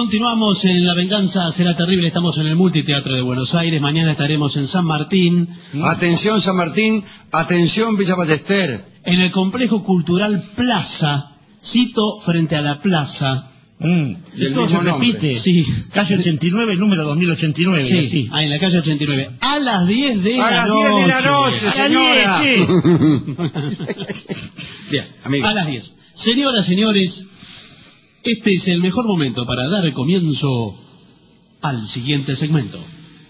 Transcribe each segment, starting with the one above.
Continuamos en La Venganza Será Terrible. Estamos en el Multiteatro de Buenos Aires. Mañana estaremos en San Martín. Atención San Martín, atención Villa Ballester. En el Complejo Cultural Plaza, cito frente a la plaza. Esto se repite. Sí. Calle 89, número 2089. Sí, sí. En la calle 89. A las 10 de la noche. A las 10 de la noche, señora. Bien, amigo. A las 10. Señoras, señores, este es el mejor momento para dar comienzo al siguiente segmento.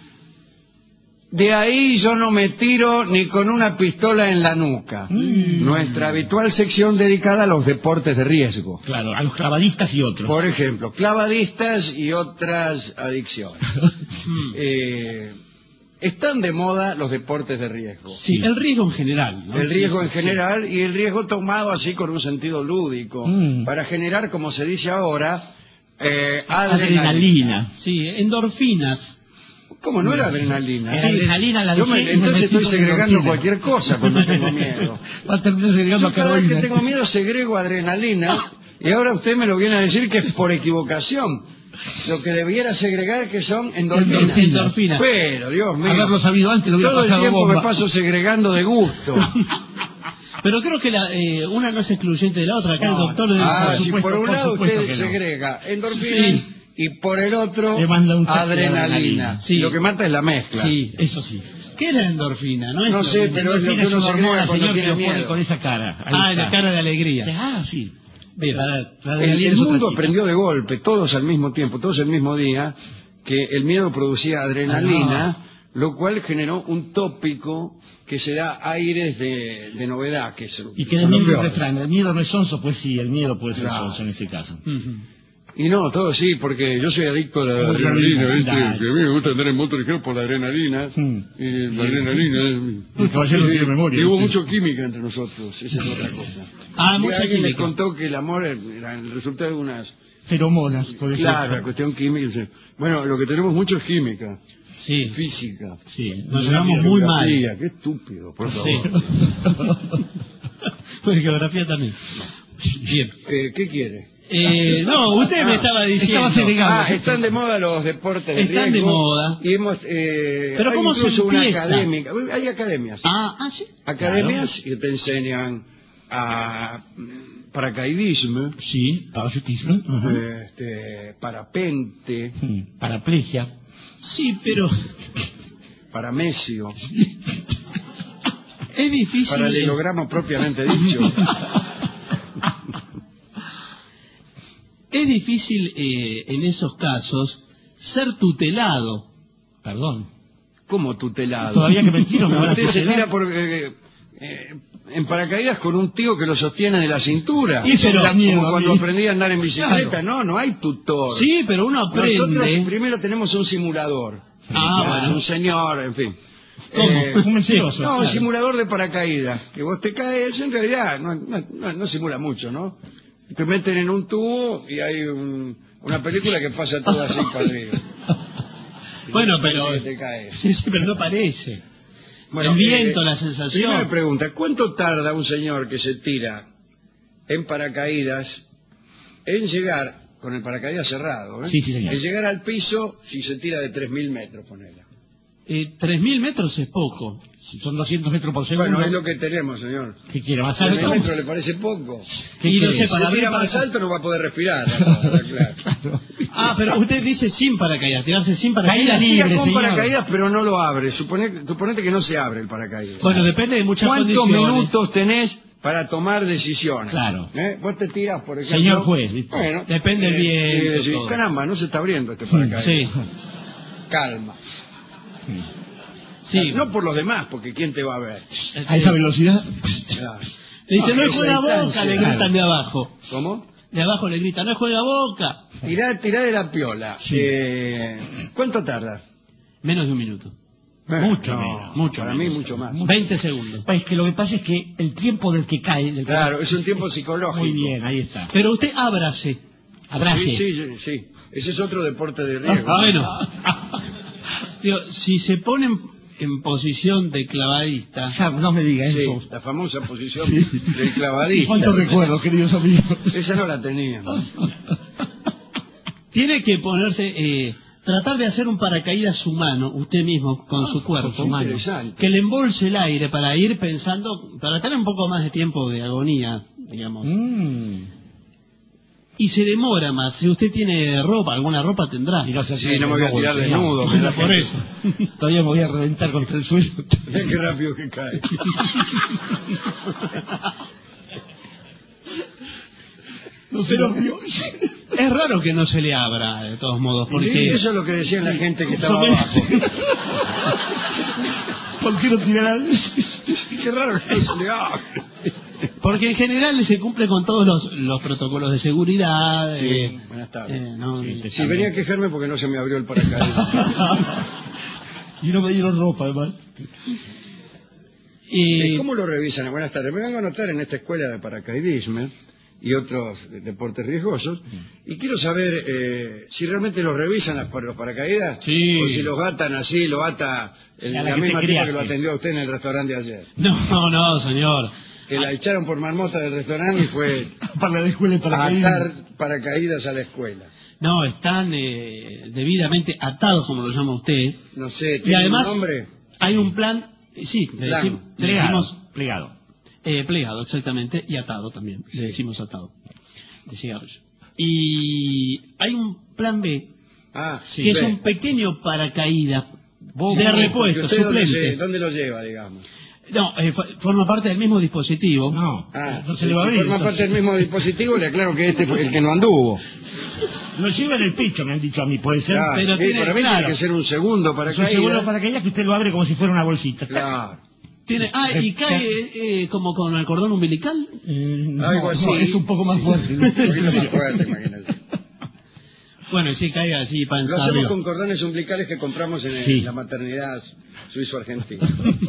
De ahí yo no me tiro ni con una pistola en la nuca. Nuestra habitual sección dedicada a los deportes de riesgo. Claro, a los clavadistas y otros. Por ejemplo, clavadistas y otras adicciones. Están de moda los deportes de riesgo. Sí, el riesgo en general, ¿no? El riesgo en general y el riesgo tomado así con un sentido lúdico. Para generar, como se dice ahora, adrenalina. Sí, endorfinas. ¿Cómo no era adrenalina? Era adrenalina la entonces estoy segregando cualquier cosa cuando tengo miedo. Yo cada vez que tengo miedo segrego adrenalina y ahora usted me lo viene a decir que es por equivocación. Lo que debiera segregar que son endorfinas. Pero, Dios mío, haberlo sabido antes lo hubiera todo el pasado tiempo bomba. me paso segregando de gusto. Pero creo que una no es excluyente de la otra. Acá el doctor... Si por un lado usted segrega endorfinas y por el otro le manda un adrenalina. Sí. Lo que mata es la mezcla. Sí, eso sí. ¿Qué es la endorfina? No sé, pero es lo que uno segrega cuando tiene miedo. Con esa cara. La cara de alegría. Ah, sí. Bien. El mundo aprendió de golpe, todos al mismo tiempo, todos el mismo día, que el miedo producía adrenalina, lo cual generó un tópico que se da aires de novedad. Y que el mismo refrán, el miedo no es sonso, pues sí, el miedo puede ser sonso en este caso. Y no, todo sí, porque yo soy adicto a la adrenalina, ¿viste? Que a mí me gusta andar en moto ligero por la adrenalina. Y la adrenalina... El caballero no tiene memoria. Y hubo mucho química entre nosotros, esa es otra cosa. Mucha alguien química. me contó que el amor era el resultado de unas... Feromonas, por ejemplo. Claro, la cuestión química. Bueno, lo que tenemos mucho es química. Sí. Física. Sí, nos llevamos muy mal. Qué estúpido, por favor. Pues geografía también. Bien. ¿Qué quiere? No, usted me estaba diciendo. Están de moda los deportes de riesgo. Están de moda. Y hemos, pero hay ¿cómo incluso se una empieza? academia. Hay academias. Sí. Academias que te enseñan a paracaidismo. Sí, parachutismo. Parapente. Paraplegia. Sí, pero... Paramesio. Es difícil... Paralelogramo propiamente dicho. Es difícil en esos casos ser tutelado. Perdón. ¿Cómo tutelado? Todavía que me tiro me van a Usted se tutelar. tira en paracaídas con un tío que lo sostiene de la cintura. Y eso da miedo como a cuando mí. aprendí a andar en bicicleta. Claro. No hay tutor. Sí, pero uno aprende. Nosotros primero tenemos un simulador. Bueno. Un señor, en fin. ¿Cómo? Un mentiroso. Un simulador de paracaídas. Que vos te caes, en realidad no simula mucho, ¿no? Te meten en un tubo y hay una película que pasa todo así para arriba. Bueno, pero... Que te caes. Sí, pero no parece. Bueno, el viento, la sensación. Primera pregunta, ¿cuánto tarda un señor que se tira en paracaídas en llegar, con el paracaídas cerrado, Sí, señor. en llegar al piso si se tira de 3.000 metros, ponela? 3.000 metros es poco. Son 200 metros por segundo. Bueno, es lo que tenemos, señor. ¿Qué quiere? ¿Más 3.000 alto? metros le parece poco. Y no sé, Si para tira abrir más alto no va a poder respirar. Claro. pero usted dice sin paracaídas, tirarse sin paracaídas. Caída Tira libre, con señor. paracaídas, pero no lo abre. Suponete que no se abre el paracaídas. Bueno, depende de muchas ¿Cuántos condiciones. minutos tenés para tomar decisiones? Claro. Vos te tiras, por ejemplo... Señor juez, ¿viste? Bueno, Depende del viento, y decís, todo. caramba, no se está abriendo este paracaídas. Sí. Calma. Sí. No por los demás, porque ¿quién te va a ver? A esa velocidad. Claro. Le dice, no esa juega Boca, distancia. le gritan de abajo. ¿Cómo? De abajo le gritan, no juega Boca. Tirá de la piola. Sí. ¿Cuánto tarda? Menos de un minuto. Mucho No, menos. Mucho para menos. mí mucho más. 20 segundos. Es que lo que pasa es que el tiempo del que cae... Claro, es un tiempo psicológico. Muy bien, ahí está. Pero usted ábrase. Abrace. Sí. Ese es otro deporte de riesgo. Bueno. Digo, si se ponen en posición de clavadista... Ya, no me diga Sí, eso. la famosa posición del clavadista. ¿Cuántos recuerdos, queridos amigos? Esa no la teníamos. Tiene que ponerse, tratar de hacer un paracaídas humano, usted mismo, con su cuerpo, que le embolse el aire para ir pensando, para tener un poco más de tiempo de agonía, digamos. Y se demora más. Si usted tiene ropa, alguna ropa tendrá. Y no me voy a tirar desnudo. Por eso. Todavía me voy a reventar contra el suelo. Qué rápido que cae. Pero es raro que no se le abra, de todos modos, porque... Sí, eso es lo que decían la gente que estaba abajo. ¿Por qué no tirarán? Qué raro que no se le abra. Porque en general se cumple con todos los protocolos de seguridad. Sí, buenas tardes. Sí, venía a quejarme porque no se me abrió el paracaídas. Y no me dieron ropa, además. ¿Cómo lo revisan? Buenas tardes. Me vengo a anotar en esta escuela de paracaidismo y otros deportes riesgosos, y quiero saber si realmente los revisan los paracaídas, sí, o si los atan así, lo ata la misma tipa que lo atendió a usted en el restaurante de ayer. No, señor. Que la echaron por marmota del restaurante y fue para la escuela a atar paracaídas a la escuela. No, están debidamente atados, como lo llama usted. No sé, ¿tiene un nombre? Hay un plan, sí, le decimos plegado. Plegado, exactamente, y atado también, le decimos atado, de cigarrillo. Y hay un plan B, que es un pequeño paracaídas de repuesto, suplente. ¿Dónde lo lleva, digamos? No, forma parte del mismo dispositivo. Entonces le va a abrir. Forma parte del mismo dispositivo, le aclaro que este fue el que no anduvo. Lo lleva en el pecho, me han dicho a mí, puede ser. Pero para mí tiene que ser un segundo paracaídas. Un segundo paracaídas que usted lo abre como si fuera una bolsita. Claro. ¿Y cae como con el cordón umbilical? Algo así. No, es un poco más fuerte. Un poquito más fuerte, imagínate. Bueno, sí, cae así, panza Lo hacemos arriba. con cordones umbilicales que compramos en la maternidad suizo-argentina.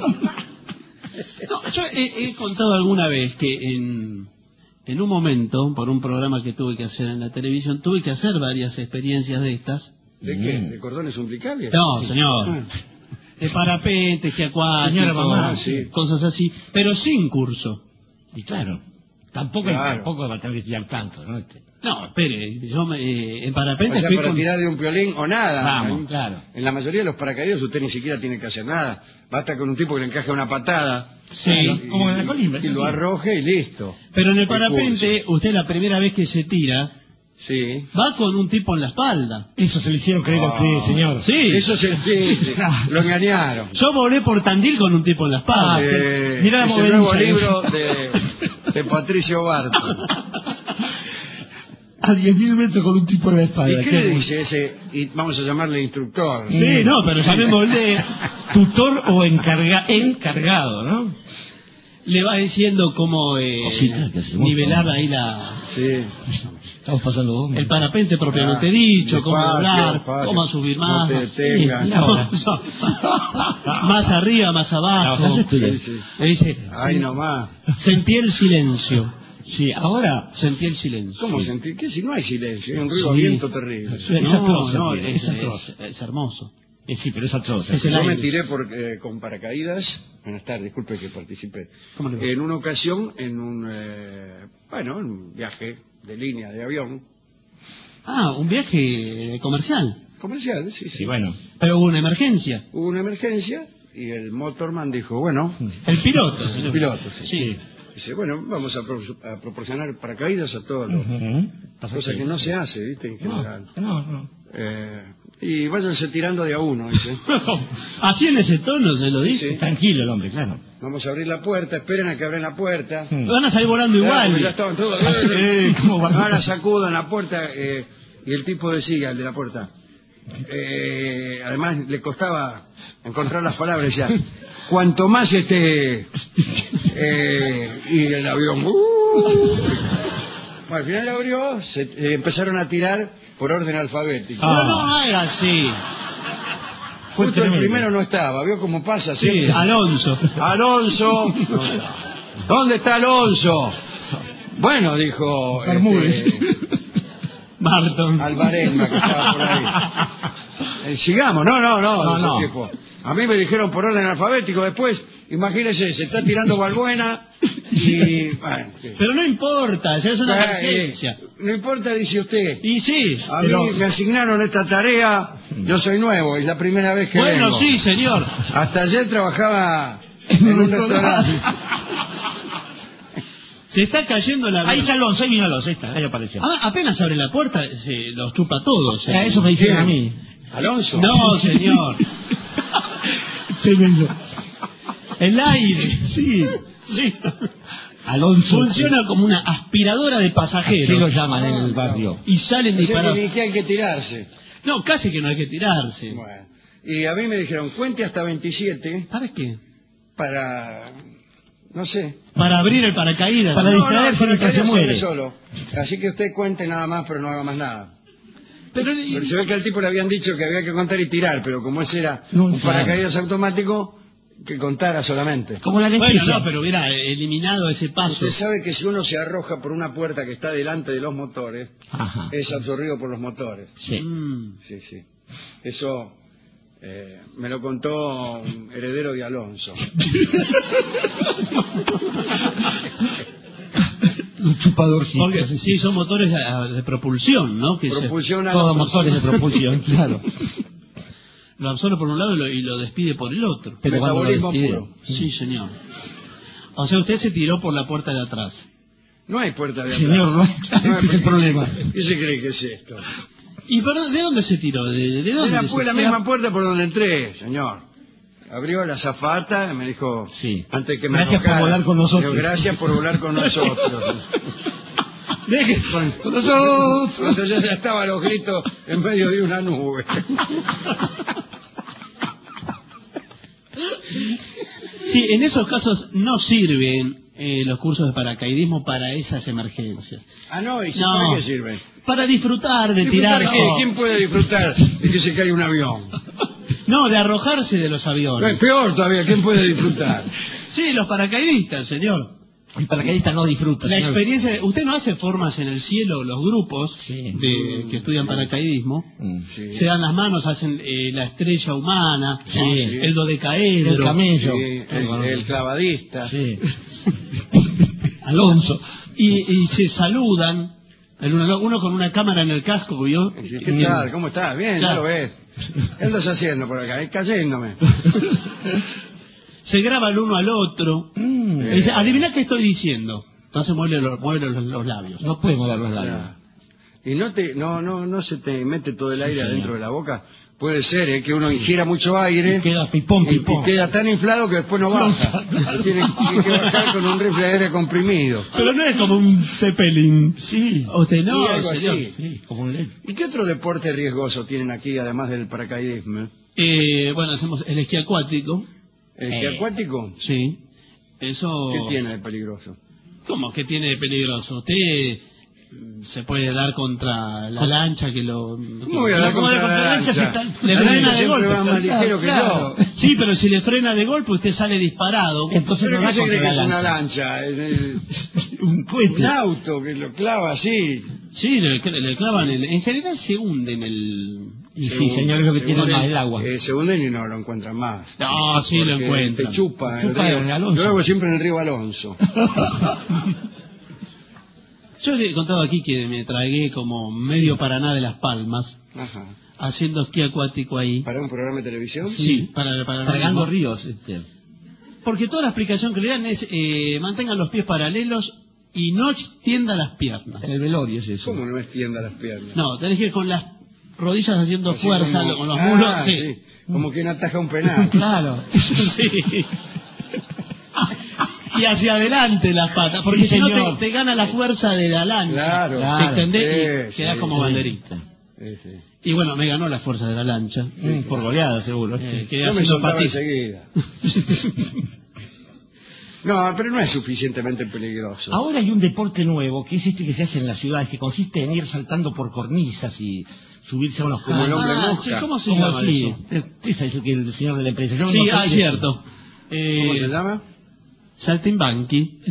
No, yo he contado alguna vez que en un momento, por un programa que tuve que hacer en la televisión, tuve que hacer varias experiencias de estas. ¿De qué? ¿De cordones umbilicales? No, señor. De parapentes, que acuáticos, cosas así, pero sin curso. Y claro, tampoco va a tener que estudiar tanto, ¿no? No, espere, yo en parapente... O sea, para tirar de un piolín o nada. Vamos, claro. En la mayoría de los paracaídas usted ni siquiera tiene que hacer nada. Basta con un tipo que le encaje una patada. Sí, como en la colimba. Y lo arroje y listo. Pero en el parapente, usted la primera vez que se tira... Sí. Va con un tipo en la espalda. Eso se lo hicieron creer a usted, señor. Sí. Eso lo engañaron. Yo volé por Tandil con un tipo en la espalda. Mira el nuevo libro de Patricio Barto. A 10.000 metros con un tipo en la espalda. ¿Y qué le dice ese? Y vamos a llamarle instructor. Sí, no, pero llamémosle tutor o encargado, ¿no? Le va diciendo cómo nivelar ahí la... Sí. Estamos pasando el parapente propiamente dicho, cómo hablar, cómo subir más. No te detengas. Más arriba, más abajo. Le dice, ay, nomás. Sentí el silencio. Sí, ahora sentí el silencio. ¿Cómo sentí? ¿Qué si no hay silencio? Hay un ruido viento terrible. Es atroz, es hermoso. Sí, pero es atroz. Yo me tiré con paracaídas. Buenas tardes, disculpe que participé. En una ocasión, en un viaje de línea de avión. Un viaje comercial. Comercial, sí. Sí, bueno. Pero hubo una emergencia. Hubo una emergencia y el motorman dijo, bueno... El piloto. El piloto, sí. Dice, bueno, vamos a proporcionar paracaídas a todos los... Cosa que no se hace, ¿viste? En general. No. Y váyanse tirando de a uno, dice. Así en ese tono se lo dice. Sí. Tranquilo el hombre, claro. Vamos a abrir la puerta, esperen a que abran la puerta. Van a salir volando igual. Ya estaban todos... Ahora sacudan la puerta y el tipo decía, el de la puerta. Además le costaba encontrar las palabras ya. Cuanto más y el avión... Bueno, al final lo abrió, empezaron a tirar por orden alfabético. No haga así. Justo el primero no estaba, ¿vio cómo pasa? Sí, Alonso. ¿Dónde está Alonso? Bueno, dijo Barton. Alvarenga, que estaba por ahí. Sigamos, no. Tipo. A mí me dijeron por orden alfabético, después, imagínese, se está tirando Balbuena, Bueno, sí. Pero no importa, eso es una emergencia. No importa, dice usted. Y sí. A mí me asignaron esta tarea, yo soy nuevo, es la primera vez que vengo. Sí, señor. Hasta ayer trabajaba en un restaurante. Se está cayendo la... Ahí está Alonso, ahí vino Alonso, ahí apareció. Apenas abre la puerta, se los chupa a todos. Eso me dijeron a mí. ¿Alonso? No, señor. Tremendo. El aire. Sí. Alonso funciona como una aspiradora de pasajeros. Así lo llaman en el barrio. Y salen disparados. Ni que hay que tirarse. No, casi que no hay que tirarse. Bueno. Y a mí me dijeron, cuente hasta 27. ¿Para qué? No sé. Para abrir el paracaídas. Para distraerse mientras se muere. Solo. Así que usted cuente nada más, pero no haga más nada. Pero se ve que al tipo le habían dicho que había que contar y tirar, pero como ese era un paracaídas automático, que contara solamente. Como la anestesia. Bueno, no, pero hubiera eliminado ese paso. Usted sabe que si uno se arroja por una puerta que está delante de los motores, es absorbido por los motores. Sí. Sí. Eso me lo contó un heredero de Alonso. Un chupadorcito. Porque sí, son motores de propulsión, ¿no? Todos motores de propulsión, claro. Lo absorbe por un lado y lo despide por el otro. Pero metabolismo puro. Sí, señor. O sea, usted se tiró por la puerta de atrás. No hay puerta de atrás. Señor, no es el problema. ¿Qué se cree que es esto? ¿Y de dónde se tiró? ¿De dónde? Fue la misma puerta por donde entré, señor. Abrió la azafata y me dijo, antes que me gracias por volar con nosotros. Gracias por volar con nosotros. Deje con nosotros. Entonces ya estaban los gritos en medio de una nube. Sí, en esos casos no sirven los cursos de paracaidismo para esas emergencias. No, ¿y para qué sirven? Para disfrutar de tirarse. ¿Quién puede disfrutar de que se caiga un avión? No, de arrojarse de los aviones. No, es peor todavía, ¿quién puede disfrutar? Sí, los paracaidistas, señor. El paracaidista no disfruta. La experiencia, usted no hace formas en el cielo, los grupos que estudian paracaidismo, se dan las manos, hacen la estrella humana, el dodecaedro, el camello, el clavadista, Alonso, y se saludan, uno con una cámara en el casco, ¿vio? ¿Qué tal? ¿Cómo estás? Bien, ya lo ves. ¿Qué andas haciendo por acá? Cayéndome. Se graba el uno al otro. Dice, adivina qué estoy diciendo. Entonces mueve los labios. No puede mover los labios. ¿Y no se te mete todo el aire adentro de la boca? Puede ser, que uno ingiera mucho aire y queda pipón. Y queda tan inflado que después no baja. Tiene que bajar con un rifle de aire comprimido. Pero no es como un Zeppelin. Sí. Usted no, algo así. Sí, como un LED. ¿Y qué otro deporte riesgoso tienen aquí, además del paracaidismo? Bueno, hacemos el esquí acuático. ¿El esquí acuático? Sí. Eso... ¿Qué tiene de peligroso? ¿Cómo que tiene de peligroso? Usted se puede dar contra la lancha que lo... ¿Cómo voy a dar contra la lancha? Le frena de golpe. Va más ligero que yo. Sí, pero si le frena de golpe usted sale disparado. Entonces ¿Pero qué se cree que es una lancha? Un cohete. Un auto que lo clava así. Sí, le clavan. En general se hunde en el... Sí, señor, es lo que tiene más el agua. Se hunden y no lo encuentran más. No, sí lo encuentran. Te chupa el río. Yo lo hago siempre en el río Alonso. Yo le he contado aquí que me tragué como medio Paraná de Las Palmas, haciendo esquí acuático ahí. ¿Para un programa de televisión? Sí, para tragando ríos. Porque toda la explicación que le dan es mantengan los pies paralelos y no extienda las piernas. En el velorio es eso. ¿Cómo no extienda las piernas? No, tenés que ir con las rodillas haciendo fuerza, con los muslos. Sí. Como quien ataja un penal. Claro. Sí. Y hacia adelante las patas, porque si no te gana la fuerza de la lancha. Claro. Se extende y quedás como banderita. Sí. Y bueno, me ganó la fuerza de la lancha. Por goleada, seguro. Yo me soltaba enseguida. No, pero no es suficientemente peligroso. Ahora hay un deporte nuevo, que es que se hace en las ciudades, que consiste en ir saltando por cornisas y subirse a unos... Como el hombre mosca. Sí, ¿cómo se llama eso? Ese es el señor de la empresa. Sí, es cierto. ¿Cómo se llama? Saltimbanqui.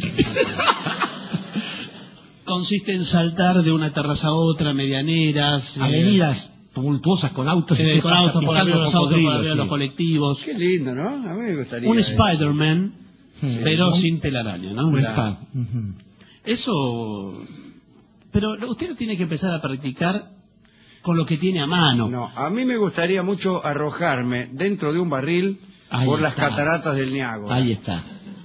Consiste en saltar de una terraza a otra, medianeras, avenidas tumultuosas con autos, con autos por arriba de los autos, por arriba de los colectivos. Qué lindo, ¿no? A mí me gustaría. Un Spider-Man pero sin telaraña, ¿no? Claro. Eso... Pero usted lo tiene que empezar a practicar con lo que tiene a mano. No, a mí me gustaría mucho arrojarme dentro de un barril por las cataratas del Niágara. Ahí está.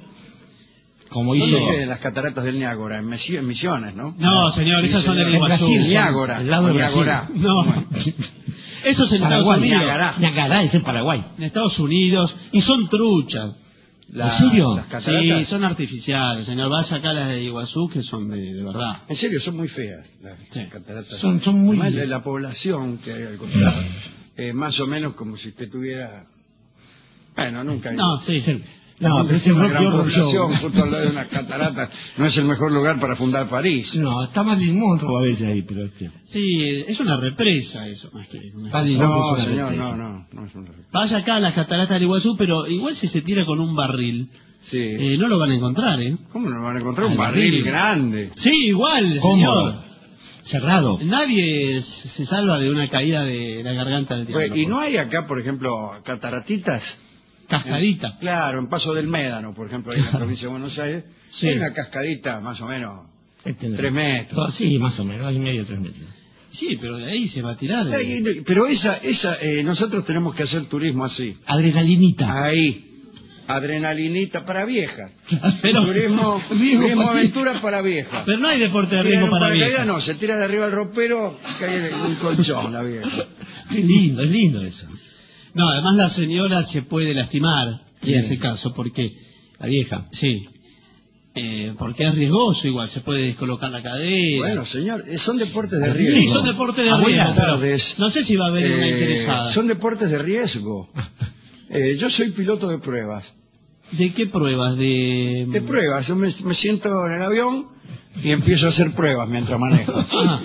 Como hizo... ¿Dónde quedan las cataratas del Niágara? En Misiones, ¿no? No, señor, esas son del Iguazú. Niágara. El lado de Brasil. No. Eso es en Paraguay, Estados Unidos. Niágara es en Paraguay. En Estados Unidos. Y son truchas. ¿En serio? Las cataratas. Sí, son artificiales, señor. Vaya acá las de Iguazú, que son de verdad. En serio, son muy feas las cataratas. Son muy... Además, de la población que hay al costado. Más o menos como si usted tuviera... Bueno, nunca hay... No, sí. No, pero una gran población justo al lado de unas cataratas no es el mejor lugar para fundar París. No, está Marilyn Monroe a veces ahí, pero... Sí, es una represa eso, más que una... No, señor, no es una represa. Vaya acá a las cataratas del Iguazú, pero igual si se tira con un barril, Sí. no lo van a encontrar, ¿eh? ¿Cómo no lo van a encontrar? Un barril grande. Sí, igual, Cómodo. señor. Cerrado. Nadie se salva de una caída de la garganta del diablo. ¿Y no hay acá, por ejemplo, cataratitas? Cascadita. Claro, en Paso del Médano, por ejemplo, ahí en la provincia de Buenos Aires, Sí. hay una cascadita más o menos 3 metros. Sí, más o menos, 2,5, 3 metros. Sí, pero de ahí se va a tirar. Pero nosotros tenemos que hacer turismo así. Adrenalinita. Ahí. Adrenalinita para viejas. Pero, Turismo aventura para viejas. pero no hay deporte de riesgo para viejas. No, se tira de arriba el ropero, cae en un colchón la vieja. Qué lindo, es lindo eso. No, además la señora se puede lastimar en ese caso, porque... La vieja. Sí. Porque es riesgoso igual, se puede descolocar la cadera. Bueno, señor, son deportes de riesgo. Sí, son deportes de riesgo, pero no sé si va a haber una interesada. Son deportes de riesgo. Yo soy piloto de pruebas. ¿De qué pruebas? De pruebas. Yo me siento en el avión y empiezo a hacer pruebas mientras manejo. Ah.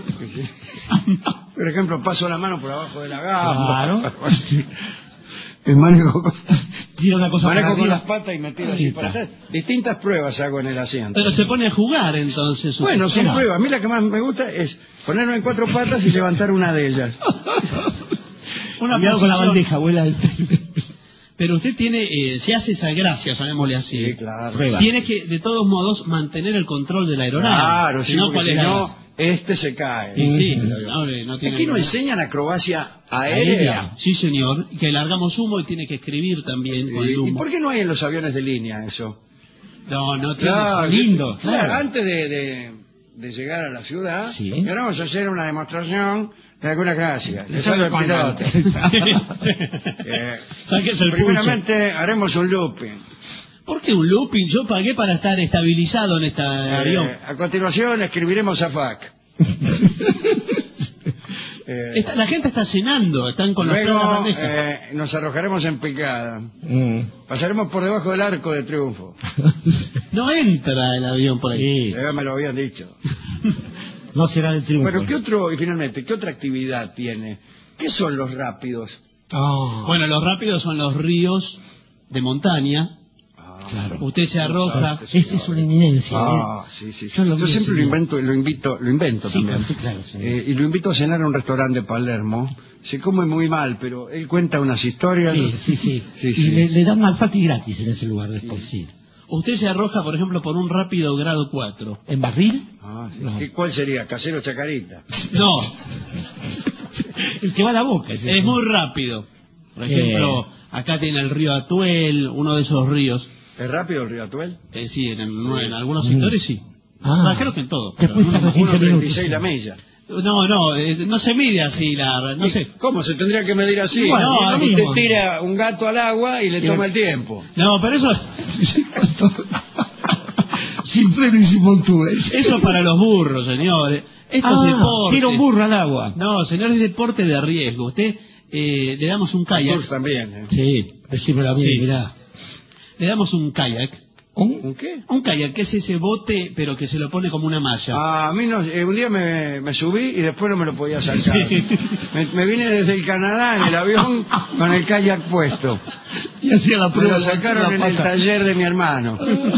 Por ejemplo, paso la mano por abajo de la gamba. Claro. Manejo Tira una cosa para con arriba. las patas y me tiro así para atrás. Distintas pruebas hago en el asiento. Pero se pone a jugar entonces. Bueno, son pruebas. A mí la que más me gusta es ponerme en 4 patas y levantar una de ellas. Cuidado con la bandeja, abuela. Pero usted tiene, se hace esa gracia, llamémosle así. Sí, claro. Prueba. Tiene que, de todos modos, mantener el control de la aeronave. Claro, sí, porque ¿cuál si es la no, gracia? este se cae. Y sí, no tiene ¿Aquí no nada. enseñan acrobacia aérea? Sí, señor, que largamos humo y tiene que escribir también con el ¿Y humo. por qué no hay en los aviones de línea eso? No tiene... Claro, lindo, claro. claro. Antes de llegar a la ciudad, Sí. ahora vamos a hacer una demostración de alguna gracia. Le salgo el piloto. Sáquese el Primeramente haremos un looping. ¿Por qué un looping? Yo pagué para estar estabilizado en este avión. A continuación escribiremos a FAC. La gente está cenando, están con los pies en la Luego bandeja. nos arrojaremos en picada. Pasaremos por debajo del Arco de Triunfo. No entra el avión por ahí. Sí. Ya me lo habían dicho. No será de triunfo. Bueno, y finalmente, ¿qué otra actividad tiene? ¿Qué son los rápidos? Bueno, los rápidos son los ríos de montaña. Claro. Usted se arroja. Esa es una eminencia. Sí. Yo siempre lo invento Sí, también. claro, sí. Y lo invito a cenar a un restaurante de Palermo. Se come muy mal, pero él cuenta unas historias. Sí. Sí. Y le dan malfati gratis en ese lugar después, sí. Usted se arroja, por ejemplo, por un rápido grado 4. ¿En barril? Sí. No. ¿Y cuál sería? ¿Casero Chacarita? No, El que va a la boca. es muy rápido. Por ejemplo, acá tiene el río Atuel, uno de esos ríos. ¿Es rápido el Río Atuel? Sí, en algunos sectores sí. Creo que en todos. Que cuesta 15 minutos. 1.36 la milla. No se mide así no sé. ¿Cómo se tendría que medir así? Igual, no, es lo Usted mismo. tira un gato al agua y le toma el tiempo. No, pero eso Sin freno y sin montura. eso para los burros, señores. Esto es deporte. Tira un burro al agua. No, señor, es deporte de riesgo. Usted le damos un kayak. Tours también. Sí, decímelo a mí, Sí. mirá. Le damos un kayak. ¿Un qué? Un kayak, que es ese bote, pero que se lo pone como una malla. A mí no, un día me subí y después no me lo podía sacar. Sí. Me vine desde el Canadá en el avión con el kayak puesto. Y hacía la Me prueba. lo sacaron en el taller de mi hermano.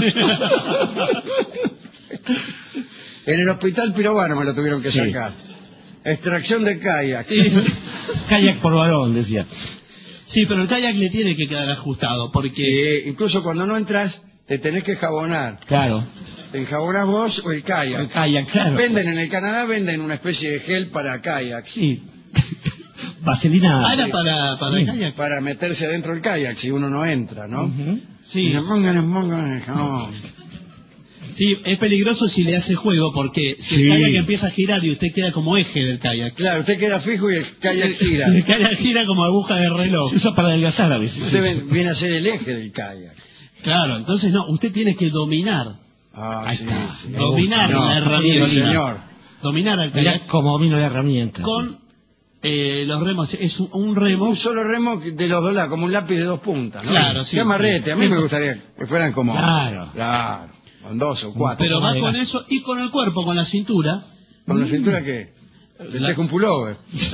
En el hospital Pirovano me lo tuvieron que sacar. Extracción de kayak. Kayak por varón, decía. Sí, pero el kayak le tiene que quedar ajustado, porque... Sí, incluso cuando no entras, te tenés que jabonar. Claro. ¿Te enjabonás vos o el kayak? El kayak, claro. Venden en el Canadá, venden una especie de gel para kayak. Sí. Vaselina. Era para sí. el kayak. Para meterse adentro del kayak, si uno no entra, ¿no? Sí. Y le pongan el jabón. Sí, es peligroso si le hace juego, porque si el kayak empieza a girar y usted queda como eje del kayak. Claro, usted queda fijo y el kayak gira. El kayak gira como aguja de reloj. Eso para adelgazar a veces. Usted viene a ser el eje del kayak. Claro, entonces no, usted tiene que dominar. Ahí está. Sí. Dominar la herramienta. Sí, señor. Dominar al Mirá kayak como domino la herramienta. con los remos. Es un remo. Un solo remo de los dos lados, como un lápiz de 2 puntas, ¿no? Claro, sí. Qué amarrete, a mí me gustaría que fueran como... Claro. Con 2 o 4. Pero va con eso y con el cuerpo, con la cintura. ¿Con la cintura qué? Le dejo un pullover.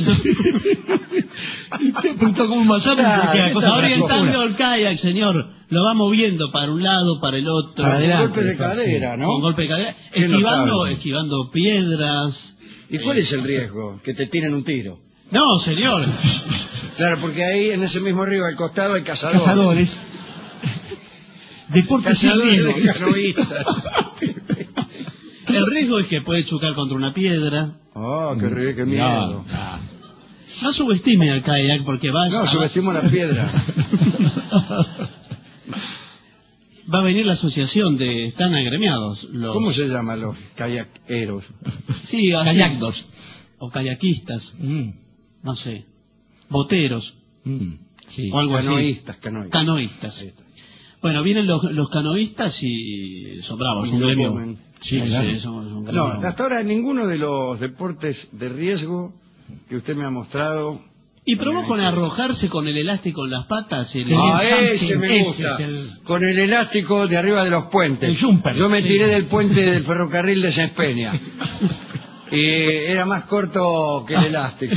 Como un masaje, Está orientando el kayak, señor. Lo va moviendo para un lado, para el otro. Para adelante, golpe de cadera, ¿no? Con golpe de cadera. Qué notable. Esquivando piedras. ¿Y cuál es el riesgo? Que te tiren un tiro. No, señor. Claro, porque ahí en ese mismo río al costado hay cazadores. Cazadores. Deportes sin Cazadores riesgo. de canoístas. El riesgo es que puede chocar contra una piedra. Oh, qué miedo. No subestime al kayak porque No, subestimo la piedra. va a venir la asociación de... Están agremiados. ¿Cómo se llaman los kayakeros? Sí, así. Kayakdos. O kayakistas. No sé. Boteros. Sí. O algo Canoístas. Canoístas. Bueno, vienen los canoístas y son bravos, un gremio. Sí, claro. Son No, hasta ahora ninguno de los deportes de riesgo que usted me ha mostrado. ¿Y probó con arrojarse con el elástico en las patas? Ese me gusta. Con el elástico de arriba de los puentes. El jumper. Yo me tiré del puente del ferrocarril de Sáenz Peña. Y era más corto que el elástico.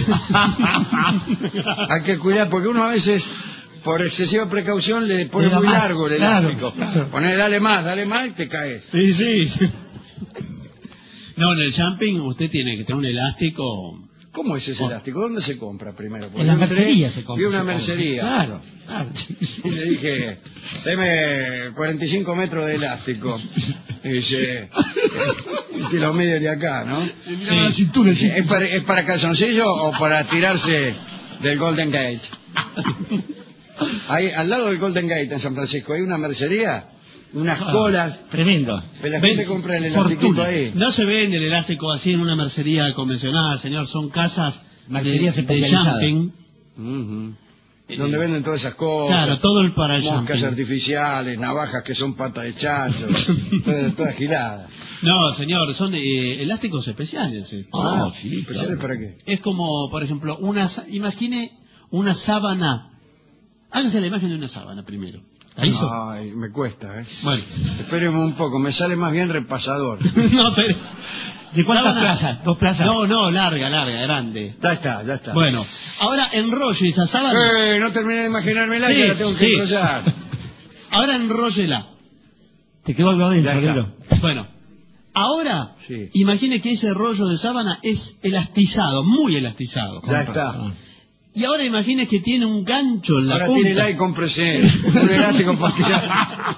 Hay que cuidar, porque uno a veces, por excesiva precaución, le pone muy largo el elástico. Claro. Dale más y te caes. Sí. No, en el jumping usted tiene que tener un elástico. ¿Cómo es ese elástico? ¿Dónde se compra primero? Porque en la mercería se compra. Vi una mercería. Claro. Y le dije, deme 45 metros de elástico. Y dice, que lo mide de acá, ¿no? Sí. La cintura, sí. ¿Es para calzoncillo o para tirarse del Golden Gate? Ahí, al lado del Golden Gate en San Francisco, hay una mercería, unas colas. Tremendo. La gente compra el elástico ahí. No se vende el elástico así en una mercería convencional, señor. Son casas de jumping. Donde venden todas esas cosas. Claro, todo el para el moscas jumping. artificiales, navajas que son patas de chancho, toda gilada. No, señor, son elásticos especiales. Sí, ¿especiales para qué? Es como, por ejemplo, imagine una sábana. Hágase la imagen de una sábana primero. Ay, me cuesta, ¿eh? Bueno. Espéreme un poco, me sale más bien repasador. No, pero... ¿De cuántas plazas? ¿2 plazas? No, larga, grande. Ya está. Bueno, ahora enrolle esa sábana. No terminé de imaginármela, que la tengo que enrollar. Ahora enróllela. Te quedó algo adentro. Bueno, ahora imagine que ese rollo de sábana es elastizado, muy elastizado. Ya está. Y ahora imagine que tiene un gancho en la punta. Ahora tírela y cómprese un elástico para tirar.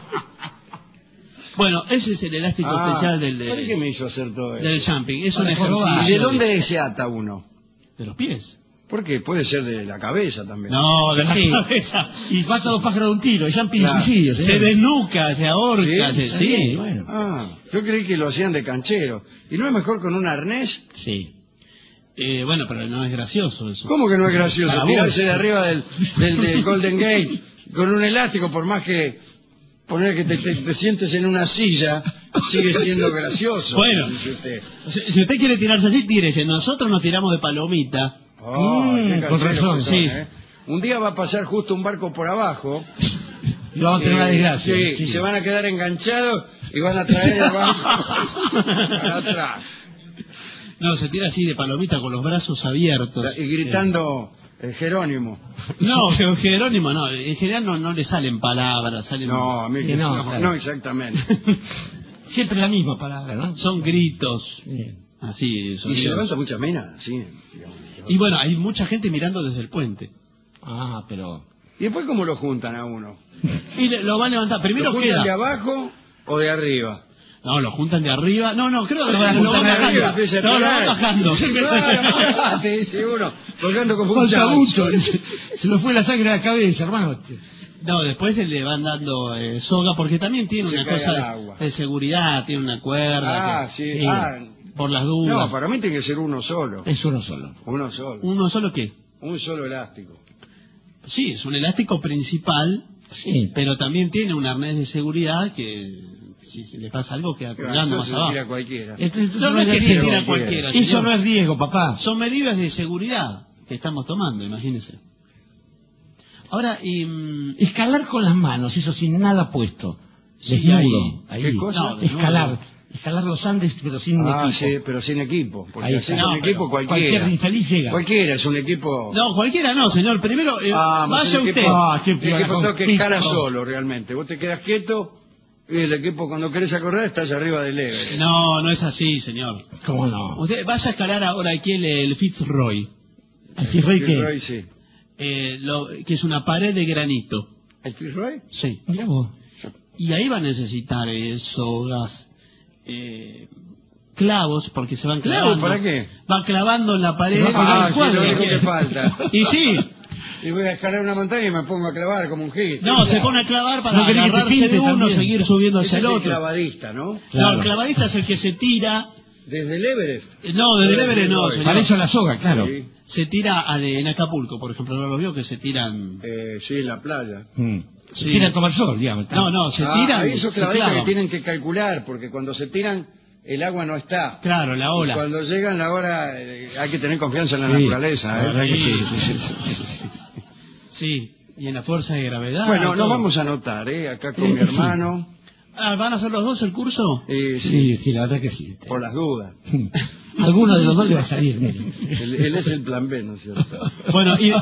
Bueno, ese es el elástico especial ¿Por qué me hizo hacer todo eso? Del jumping. Es un ejercicio. ¿Y de dónde se ata uno? De los pies. ¿Por qué? Puede ser de la cabeza también. No, de la cabeza. Y mata 2 pájaros de un tiro. El jumping es suicidio. Se desnuca, se ahorca. Sí, bueno. Yo creí que lo hacían de canchero. ¿Y no es mejor con un arnés? Sí. Bueno, pero no es gracioso eso. ¿Cómo que no es gracioso? Tirarse de arriba del Golden Gate con un elástico, por más que poner que te sientes en una silla, sigue siendo gracioso. Bueno, si usted quiere tirarse así, tírese. Nosotros nos tiramos de palomita. Con razón, sí. Un día va a pasar justo un barco por abajo. Y vamos a tener una desgracia. Sí, se van a quedar enganchados y van a traer el barco para atrás. No, se tira así de palomita con los brazos abiertos. Y gritando Jerónimo. No, Jerónimo no. En general no le salen palabras. Salen... No, a mí que no exactamente. Siempre la misma palabra, ¿no? Son gritos. Así. Y se levanta mucha mina, sí. Y bueno, hay mucha gente mirando desde el puente. Pero... ¿Y después cómo lo juntan a uno? Y lo van a levantar. Primero ¿Lo juntan queda de abajo o de arriba? No, lo juntan de arriba. No, creo que lo van bajando. No, lo van bajando. Te dice uno, colgando como un chancho. Se lo fue la sangre a la cabeza, hermano. No, después le van dando soga, porque también tiene una cosa de seguridad, tiene una cuerda. Sí. Por las dudas. No, para mí tiene que ser uno solo. Es uno solo. Uno solo. ¿Uno solo qué? Un solo elástico. Sí, es un elástico principal, pero también tiene un arnés de seguridad que si se le pasa algo queda colgando más abajo. Tira cualquiera. No es que se tira cualquiera. Eso no es riesgo, papá. Son medidas de seguridad que estamos tomando, imagínense. Ahora, escalar con las manos, eso sin nada puesto. Desnudo. Ahí. ¿Qué cosa? No, escalar los Andes, pero sin equipo. Sí, pero sin equipo. Porque ahí así con equipo cualquiera. Cualquier infeliz llega. Cualquiera es un equipo. No, cualquiera no, señor. Primero, vaya usted. El equipo que escala solo, realmente. Vos te quedas quieto y el equipo, cuando querés acordar, está allá arriba del Everest. No es así, señor. ¿Cómo no? Usted vaya a escalar ahora aquí el Fitzroy. ¿El Fitzroy qué? Fitzroy, sí. Que es una pared de granito. ¿El Fitzroy? Sí. Mirá vos. Y ahí va a necesitar sogas, clavos, porque se van clavando. ¿Clavos para qué? Va clavando en la pared. Sí, lo único que falta. Y sí. Y voy a escalar una montaña y me pongo a clavar como un hit. No, se pone a clavar para agarrarse de uno, seguir subiendo hacia el otro. Es el clavadista, ¿no? Claro. No, el clavadista es el que se tira. ¿Desde el Everest? No, desde el Everest no, señor. Para eso la soga, claro. Sí. Se tira en Acapulco, por ejemplo, no lo veo que se tiran. Sí, en la playa. Se tiran a tomar sol, digamos. No, se tiran. Esos clavadistas que tienen que calcular, porque cuando se tiran, el agua no está. Claro, la ola. Y cuando llegan la hora, hay que tener confianza en la naturaleza. Sí, y en la fuerza de gravedad. Bueno, nos vamos a anotar, acá con mi hermano. ¿Van a hacer los dos el curso? Sí, la verdad que sí. Por las dudas. Alguno de los dos le va a salir, miren. Él es el plan B, ¿no es cierto? Bueno, y...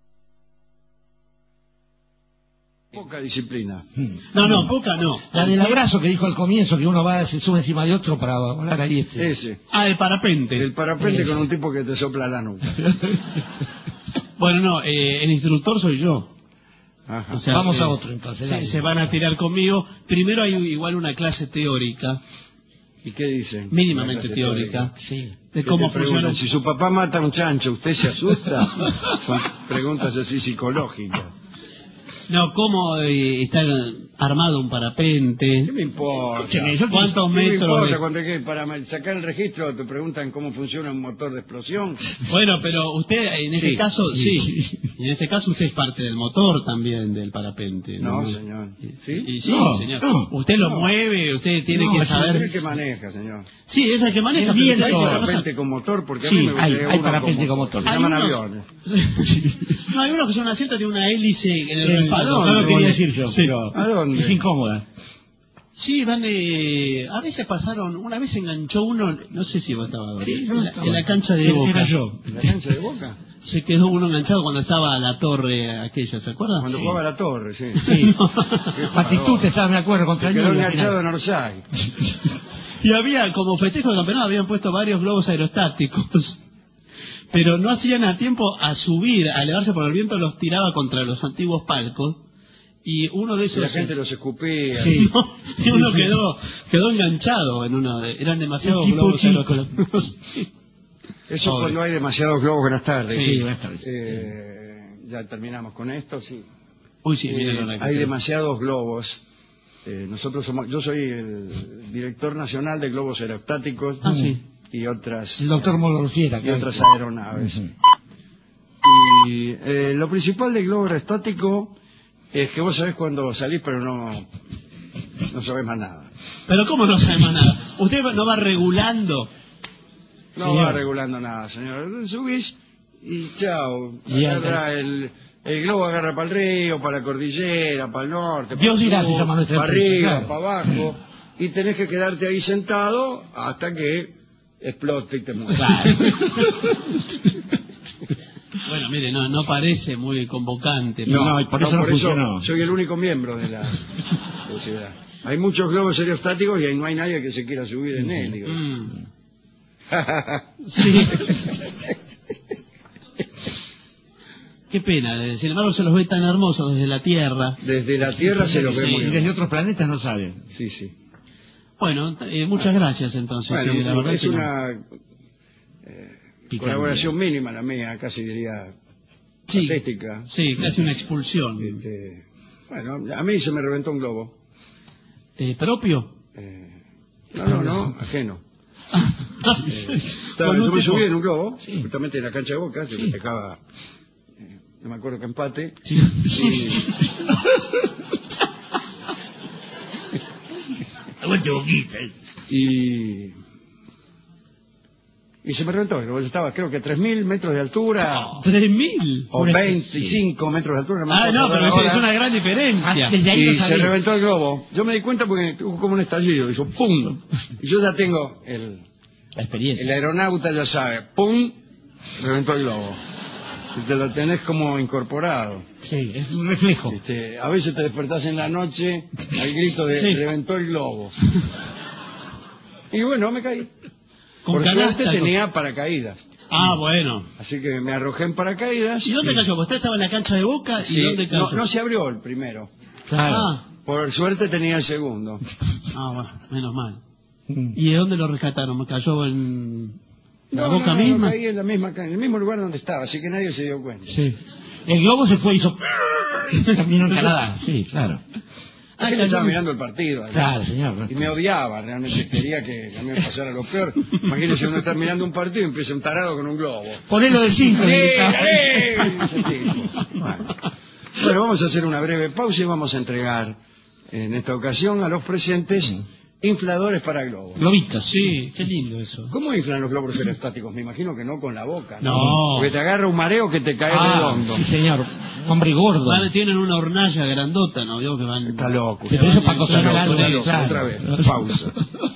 Poca disciplina. No, poca no. La del abrazo que dijo al comienzo, que uno se sube encima de otro para volar ahí. Ese. El parapente. El parapente con un tipo que te sopla la nuca. Bueno, no, el instructor soy yo. Ajá. O sea, vamos a otro entonces. Se van a tirar conmigo. Primero hay igual una clase teórica. ¿Y qué dicen? Mínimamente teórica. Sí. De cómo funciona. Si su papá mata a un chancho, ¿usted se asusta? Son preguntas así psicológicas. No, cómo está armado un parapente. ¿Qué me importa? ¿Cuántos metros? ¿Qué me importa cuando para sacar el registro te preguntan cómo funciona un motor de explosión? Bueno, pero usted en este caso, sí. En este caso usted es parte del motor también del parapente. No, señor. ¿Sí? Y sí, señor. Usted lo mueve, usted tiene que saber. Es el que maneja, señor. Sí, es el que maneja. Hay parapente con motor, porque a mí me gustaría hay parapente con motor. Se llaman aviones. No, hay unos que son asientos de una hélice en el respaldo. No lo quería decir yo. Sí. ¿A dónde? Es incómoda. Sí, van a veces pasaron, una vez enganchó uno, no sé si vos estabas en la cancha de Boca. Era yo. ¿En la cancha de Boca? Se quedó uno enganchado cuando estaba la torre aquella, ¿se acuerdan? Cuando jugaba la torre, sí. Sí. Patitute estaba, me acuerdo, contra el Quedó enganchado en Orsay. Y había, como festejo de campeonato, habían puesto varios globos aerostáticos. Pero no hacían a tiempo a subir, a elevarse por el viento, los tiraba contra los antiguos palcos. Y uno de esos... Y la gente los escupía. Sí. Y uno quedó enganchado en uno. Eran demasiados globos aerostáticos. Eso cuando hay demasiados globos. Buenas tardes. Sí, buenas tardes. Ya terminamos con esto, sí. Uy, sí, hay demasiados globos. Yo soy el director nacional de globos aerostáticos. Sí. Y otras... El doctor Molorfiera. Y otras aeronaves. Y lo principal del globo aerostático es que vos sabés cuando salís, pero no sabés más nada. ¿Pero cómo no sabe más nada? ¿Usted no va regulando? No va regulando nada, señor. Subís y chao. El globo agarra para el río, para la cordillera, para el norte, para Dios dirá si llama nuestra para arriba, claro. para abajo. Y tenés que quedarte ahí sentado hasta que explote y te mueres. Claro. Bueno, mire, no parece muy convocante. No, por eso no funcionó. Soy el único miembro de la sociedad. Hay muchos globos aerostáticos y ahí no hay nadie que se quiera subir en él. Digo. Sí. Qué pena, sin embargo se los ve tan hermosos desde la Tierra. Desde la Tierra se los ve muy bien. Y desde otros planetas no saben. Sí, sí. Bueno, muchas gracias entonces. Bueno, sí, la verdad es una colaboración mínima la mía, casi diría patética. Sí, casi una expulsión. Bueno, a mí se me reventó un globo. ¿Propio? No, ajeno. Yo me subí en un globo, justamente en la cancha de Boca, se festejaba, no me acuerdo qué empate. Sí. Aguante Boquita. Y se me reventó. Yo estaba, creo que 3.000 metros de altura. ¿3.000? O 25 metros de altura. No, pero es una gran diferencia. Y se reventó el globo. Yo me di cuenta porque tuvo como un estallido. Hizo ¡pum! Y yo ya tengo la experiencia. El aeronauta ya sabe. ¡Pum! Reventó el globo. Y te lo tenés como incorporado. Sí, es un reflejo. A veces te despertás en la noche al grito de reventó el globo. Y bueno, me caí. Por suerte tenía paracaídas. Bueno. Así que me arrojé en paracaídas. ¿Y dónde cayó? ¿Usted estaba en la cancha de Boca? ¿Y dónde cayó? No se abrió el primero. Claro. Por suerte tenía el segundo. Bueno, menos mal. ¿Y de dónde lo rescataron? ¿Me cayó en la Boca misma? No, caí en el mismo lugar donde estaba, así que nadie se dio cuenta. Sí. El globo se fue y hizo... Terminó en Canadá. Sí, claro. Él estaba mirando el partido. Claro, señor. Y me odiaba, realmente quería que a mí me pasara lo peor. Imagínese uno estar mirando un partido y empieza un tarado con un globo. Ponelo de 5. Bueno, vamos a hacer una breve pausa y vamos a entregar en esta ocasión a los presentes infladores para globos. Globitos. Sí, qué lindo eso. ¿Cómo inflan los globos aerostáticos? Me imagino que no con la boca. No. Porque te agarra un mareo que te cae redondo. Sí, señor. Hombre gordo. Tienen una hornalla grandota, ¿no? Digo que van... Está loco. Pero eso para cocinar algo. Otra vez. Pausa.